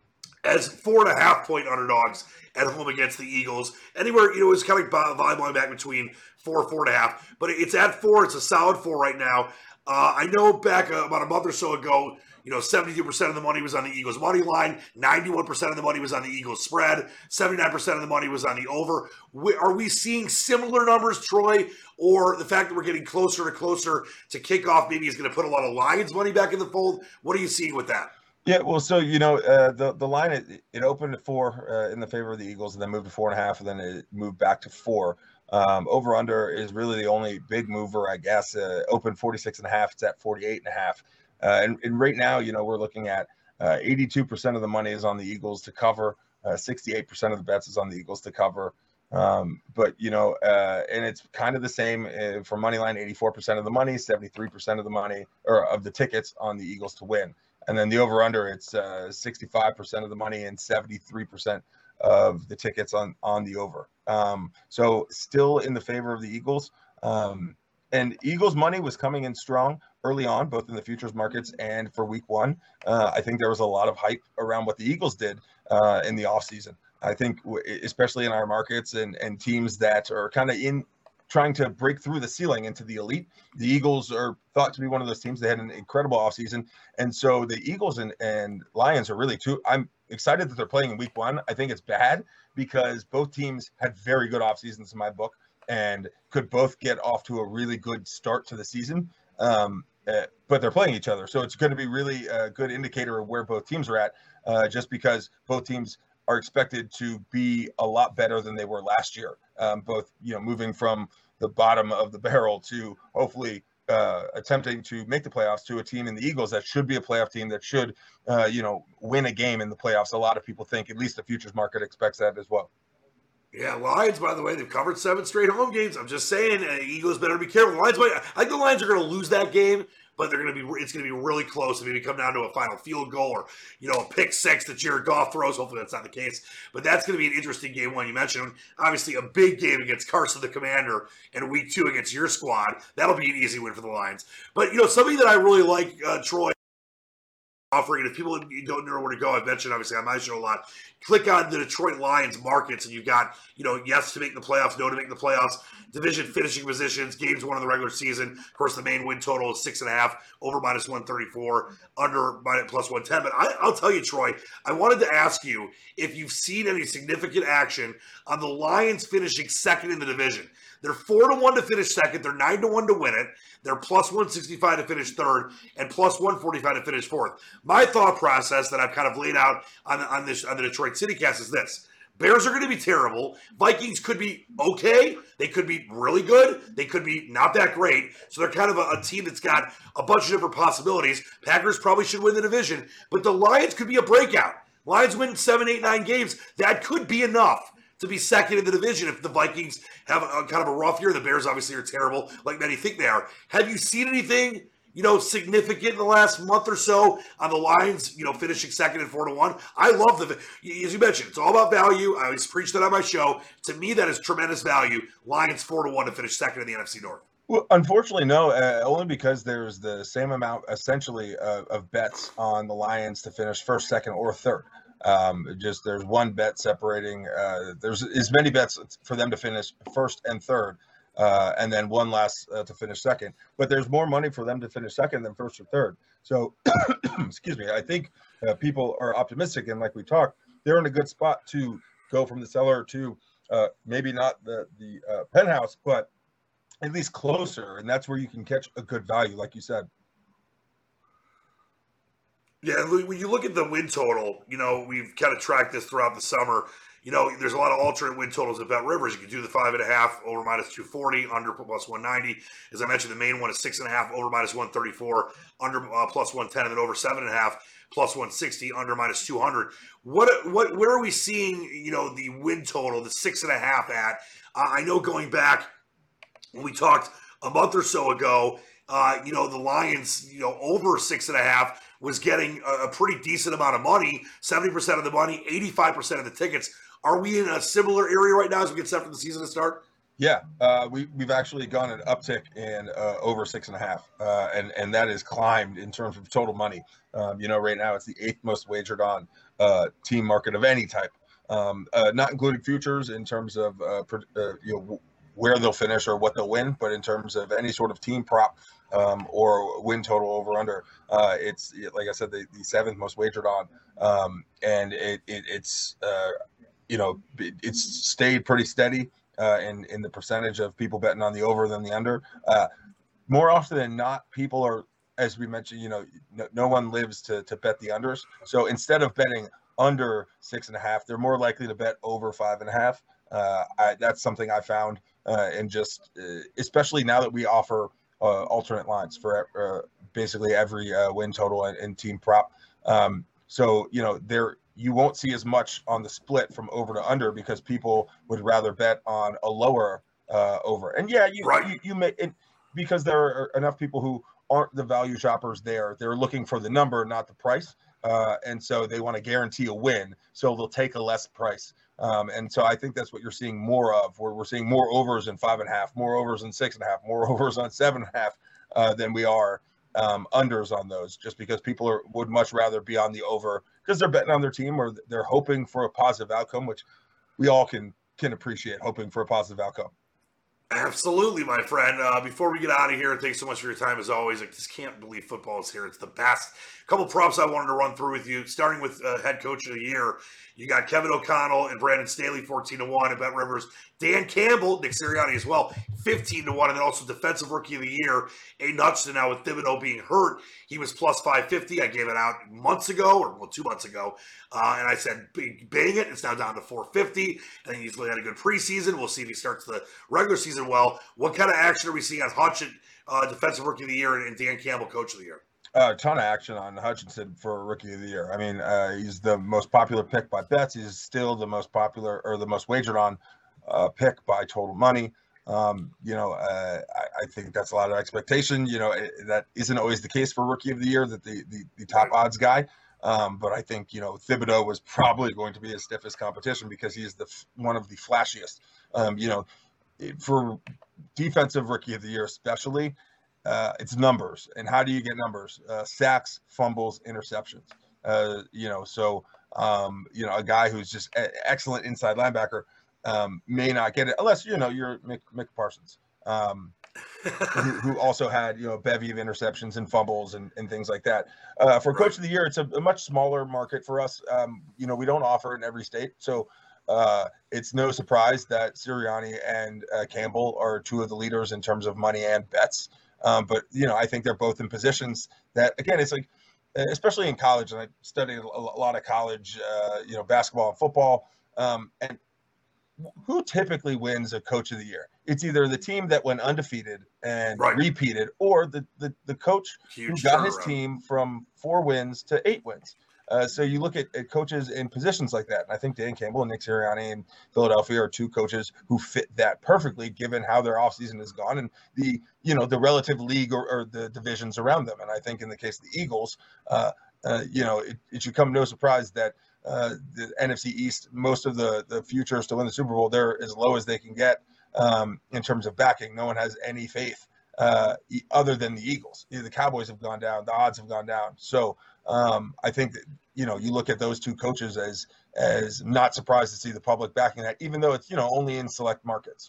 as four and a half point underdogs at home against the Eagles. Anywhere, you know, it's kind of volleyballing back between four, four and a half, but it's at four. It's a solid four right now. Uh, I know back uh, about a month or so ago, you know, seventy-two percent of the money was on the Eagles money line, ninety-one percent of the money was on the Eagles spread, seventy-nine percent of the money was on the over. We, are we seeing similar numbers, Troy, or the fact that we're getting closer and closer to kickoff maybe is going to put a lot of Lions money back in the fold? What are you seeing with that? Yeah, well, so, you know, uh, the, the line, it, it opened at four uh, in the favor of the Eagles and then moved to four and a half, and then it moved back to four. Um, over under is really the only big mover, I guess. Uh, open forty-six and a half, it's at forty-eight and a half. Uh, and, and right now, you know, we're looking at uh, eighty-two percent of the money is on the Eagles to cover. Uh, sixty-eight percent of the bets is on the Eagles to cover. Um, but, you know, uh, and it's kind of the same uh, for money line, eighty-four percent of the money, seventy-three percent of the money or of the tickets on the Eagles to win. And then the over under, it's uh, sixty-five percent of the money and seventy-three percent of the tickets on, on the over. Um, so still in the favor of the Eagles. Um, and Eagles money was coming in strong early on, both in the futures markets and for week one. Uh, I think there was a lot of hype around what the Eagles did uh, in the offseason. I think especially in our markets and, and teams that are kind of in trying to break through the ceiling into the elite. The Eagles are thought to be one of those teams. They had an incredible offseason. And so the Eagles and, and Lions are really two. I'm excited that they're playing in week one. I think it's bad because both teams had very good off seasons in my book and could both get off to a really good start to the season. Um, uh, but they're playing each other. So it's going to be really a good indicator of where both teams are at, uh, just because both teams are expected to be a lot better than they were last year. Um, both, you know, moving from the bottom of the barrel to hopefully uh, attempting to make the playoffs to a team in the Eagles that should be a playoff team that should, uh, you know, win a game in the playoffs. A lot of people think, at least the futures market expects that as well. Yeah, Lions, by the way, they've covered seven straight home games. I'm just saying, uh, Eagles better be careful. The Lions, I think the Lions are going to lose that game, but they're going to be. It's going to be really close. Maybe come down to a final field goal or, you know, a pick six that Jared Goff throws. Hopefully that's not the case. But that's going to be an interesting game one. You mentioned, obviously, a big game against Carson the Commander and week two against your squad. That'll be an easy win for the Lions. But, you know, something that I really like, uh, Troy, offering, and if people don't know where to go, I've mentioned obviously on my show a lot, click on the Detroit Lions markets and you've got, you know, yes to make the playoffs, no to make the playoffs, division finishing positions, games won in the regular season. Of course, the main win total is six and a half, over minus one thirty-four, under minus plus one ten. But I, I'll tell you, Troy, I wanted to ask you if you've seen any significant action on the Lions finishing second in the division. They're four to one to finish second. They're nine to one to win it. They're plus one sixty-five to finish third and plus one forty-five to finish fourth. My thought process that I've kind of laid out on, on this on the Detroit CityCast is this. Bears are going to be terrible. Vikings could be okay. They could be really good. They could be not that great. So they're kind of a, a team that's got a bunch of different possibilities. Packers probably should win the division. But the Lions could be a breakout. Lions win seven, eight, nine games. That could be enough to be second in the division if the Vikings have a, a kind of a rough year. The Bears obviously are terrible, like many think they are. Have you seen anything, you know, significant in the last month or so on the Lions, you know, finishing second and four to one? I love the, as you mentioned, it's all about value. I always preach that on my show. To me, that is tremendous value. Lions four to one to finish second in the N F C North. Well, unfortunately, no, uh, only because there's the same amount, essentially, uh, of bets on the Lions to finish first, second, or third. Um, just there's one bet separating. Uh, there's as many bets for them to finish first and third, uh, and then one last uh, to finish second. But there's more money for them to finish second than first or third. So, excuse me. I think uh, people are optimistic, and like we talked, they're in a good spot to go from the cellar to uh, maybe not the the uh, penthouse, but at least closer. And that's where you can catch a good value, like you said. Yeah, when you look at the win total, you know, we've kind of tracked this throughout the summer. You know, there's a lot of alternate win totals at Bet Rivers. You can do the five and a half, over minus two forty, under plus one ninety. As I mentioned, the main one is six and a half, over minus one thirty-four, under uh, plus one ten, and then over seven and a half, plus one sixty, under minus two hundred. What, what, where are we seeing, you know, the win total, the six and a half at? Uh, I know going back when we talked a month or so ago, uh, you know, the Lions, you know, over six and a half was getting a, a pretty decent amount of money, seventy percent of the money, eighty-five percent of the tickets. Are we in a similar area right now as we get set for the season to start? Yeah, uh, we, we've actually gone an uptick in uh, over six and a half, uh, and, and that has climbed in terms of total money. Um, you know, right now it's the eighth most wagered on uh, team market of any type, um, uh, not including futures in terms of, uh, uh, you know, where they'll finish or what they'll win, but in terms of any sort of team prop um, or win total over under, uh, it's, like I said, the, the seventh most wagered on, um, and it, it it's, uh, you know, it's stayed pretty steady. Uh, in, in the percentage of people betting on the over than the under. Uh, more often than not, people are, as we mentioned, you know, no, no one lives to, to bet the unders. So instead of betting under six and a half, they're more likely to bet over five and a half. Uh, I, that's something I found, uh, and just uh, especially now that we offer uh, alternate lines for uh, basically every uh, win total and, and team prop. Um, so, you know, there, you won't see as much on the split from over to under because people would rather bet on a lower uh, over. And yeah, you right. you, you may it, because there are enough people who aren't the value shoppers there. They're looking for the number, not the price. Uh, and so they want to guarantee a win. So they'll take a less price. Um, and so I think that's what you're seeing more of, where we're seeing more overs in five and a half, more overs in six and a half, more overs on seven and a half uh, than we are um, unders on those, just because people are, would much rather be on the over because they're betting on their team or they're hoping for a positive outcome, which we all can can appreciate, hoping for a positive outcome. Absolutely, my friend. Uh, before we get out of here, thanks so much for your time as always. I just can't believe football is here. It's the best. A couple props I wanted to run through with you, starting with uh, head coach of the year. You got Kevin O'Connell and Brandon Staley, fourteen to one, and Bet Rivers. Dan Campbell, Nick Sirianni as well, fifteen to one, and then also defensive rookie of the year, Aiden Hutchinson. Now with Thibodeau being hurt, he was plus five fifty. I gave it out months ago, or well, two months ago, uh, and I said, bang it. It's now down to four fifty. I think he's really had a good preseason. We'll see if he starts the regular season well. What kind of action are we seeing on Hutchinson, uh, defensive rookie of the year, and Dan Campbell, coach of the year? A uh, ton of action on Hutchinson for Rookie of the Year. I mean, uh, he's the most popular pick by bets. He's still the most popular or the most wagered on uh, pick by total money. Um, you know, uh, I, I think that's a lot of expectation. You know, it, that isn't always the case for Rookie of the Year, that the the, the top odds guy. Um, but I think, you know, Thibodeau was probably going to be his stiffest competition because he's the one of the flashiest. Um, you know, for defensive Rookie of the Year especially, Uh, it's numbers. And how do you get numbers? Uh, sacks, fumbles, interceptions. Uh, you know, so, um, you know, a guy who's just a- excellent inside linebacker um, may not get it unless, you know, you're Mick, Mick Parsons, um, who, who also had, you know, a bevy of interceptions and fumbles and, and things like that. Uh, for Coach of the Year, it's a, a much smaller market for us. Um, you know, we don't offer in every state. So uh, it's no surprise that Sirianni and uh, Campbell are two of the leaders in terms of money and bets. Um, but, you know, I think they're both in positions that, again, it's like, especially in college, and I studied a lot of college, uh, you know, basketball and football. Um, and who typically wins a coach of the year? It's either the team that went undefeated and right. repeated, or the, the, the coach Huge who got his around. team from four wins to eight wins. Uh, so you look at, at coaches in positions like that. And I think Dan Campbell and Nick Sirianni in Philadelphia are two coaches who fit that perfectly, given how their offseason has gone and the, you know, the relative league or, or the divisions around them. And I think in the case of the Eagles, uh, uh, you know, it, it should come no surprise that uh, the N F C East, most of the, the futures to win the Super Bowl, they're as low as they can get um, in terms of backing. No one has any faith uh, other than the Eagles. You know, the Cowboys have gone down. The odds have gone down. So um, I think that, you know, you look at those two coaches as as not surprised to see the public backing that, even though it's, you know, only in select markets.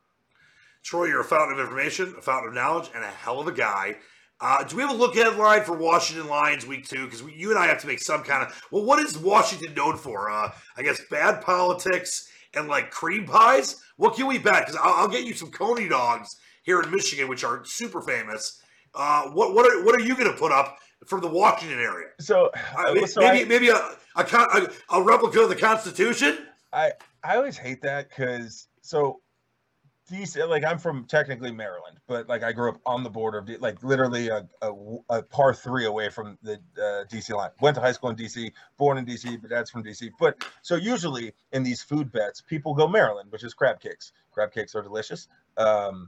Troy, you're a fountain of information, a fountain of knowledge, and a hell of a guy. Uh, do we have a look headline for Washington Lions week two? Because you and I have to make some kind of, well, what is Washington known for? Uh, I guess bad politics and like cream pies? What can we bet? Because I'll, I'll get you some Coney dogs here in Michigan, which are super famous. Uh, what what are what are you going to put up from the Washington area? So, uh, so maybe I, maybe a a, a a replica of the Constitution. I I always hate that because so D C, like I'm from technically Maryland, but like I grew up on the border of like literally a, a, a par three away from the uh, D C line. Went to high school in D C, born in D C, but dad's from D C. But so usually in these food bets, people go Maryland, which is crab cakes. Crab cakes are delicious. Um,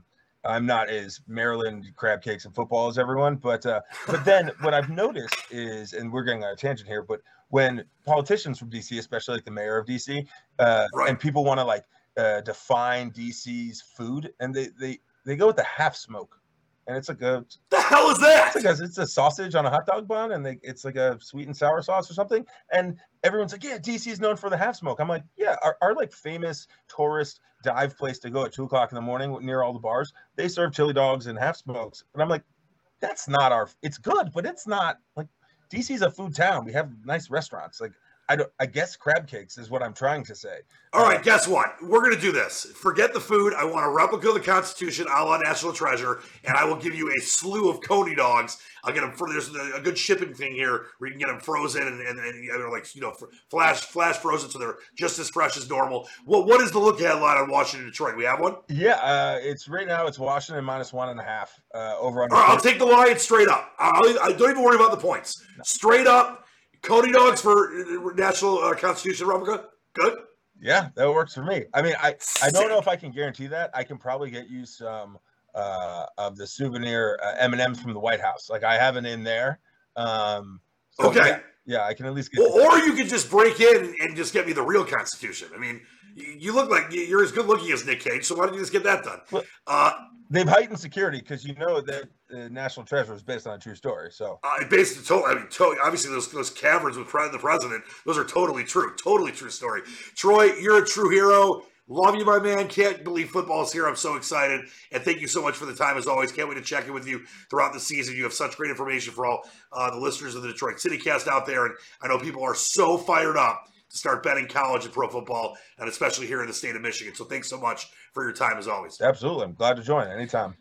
I'm not as Maryland crab cakes and football as everyone, but uh, but then what I've noticed is, and we're getting on a tangent here, but when politicians from D C, especially like the mayor of D C, uh, Right. and people want to like uh, define D C's food, and they they they go with the half smoke, and it's like a The hell is that? it's like a, it's a sausage on a hot dog bun, and they, it's like a sweet and sour sauce or something. And everyone's like, yeah, D C is known for the half smoke. I'm like, yeah, our, our like famous tourist dive place to go at two o'clock in the morning near all the bars, they serve chili dogs and half smokes. And I'm like, that's not our, it's good, but it's not like D C's a food town. We have nice restaurants. Like, I don't, I guess crab cakes is what I'm trying to say. All right, guess what? We're going to do this. Forget the food. I want a replica of the Constitution a la National Treasure, and I will give you a slew of Coney dogs. I'll get them for, there's a good shipping thing here where you can get them frozen and, and, and they're like, you know, flash flash frozen so they're just as fresh as normal. Well, what is the look ahead line on Washington, Detroit? We have one? Yeah, uh, it's right now, it's Washington minus one and a half uh, over on. All right, I'll take the Lions straight up. I'll, I don't even worry about the points. Straight up. Coney dogs for National uh, Constitution replica? Good? Yeah, that works for me. I mean, I, I don't know if I can guarantee that. I can probably get you some uh, of the souvenir uh, M and M's from the White House. Like, I have it in there. Um, so Okay. Yeah, yeah, I can at least get Well, or you could just break in and just get me the real Constitution. I mean, you, you look like you're as good looking as Nick Cage, so why don't you just get that done? Uh, They've heightened security because you know that the National Treasure is based on a true story. So I based it totally. I mean, totally. Obviously, those those caverns with the president, those are totally true. Totally true story. Troy, you're a true hero. Love you, my man. Can't believe football's here. I'm so excited, and thank you so much for the time as always. Can't wait to check in with you throughout the season. You have such great information for all uh, the listeners of the Detroit City Cast out there, and I know people are so fired up to start betting college and pro football, and especially here in the state of Michigan. So thanks so much for your time as always. absolutely, I'm glad to join anytime.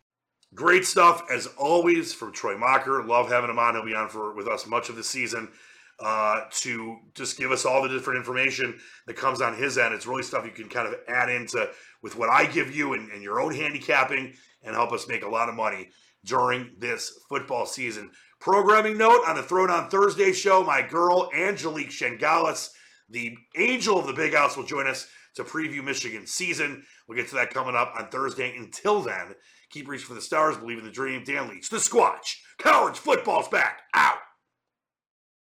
Great stuff as always from Troy Mocker. Love having him on. He'll be on for with us much of the season uh, to just give us all the different information that comes on his end. It's really stuff you can kind of add into with what I give you and, and your own handicapping and help us make a lot of money during this football season. Programming note on the Throne on Thursday show, my girl Angelique Shengalis, the angel of the Big House, will join us to preview Michigan's season. We'll get to that coming up on Thursday. Until then, keep reaching for the stars, believe in the dream. Dan Leach, the Squatch, College football's back.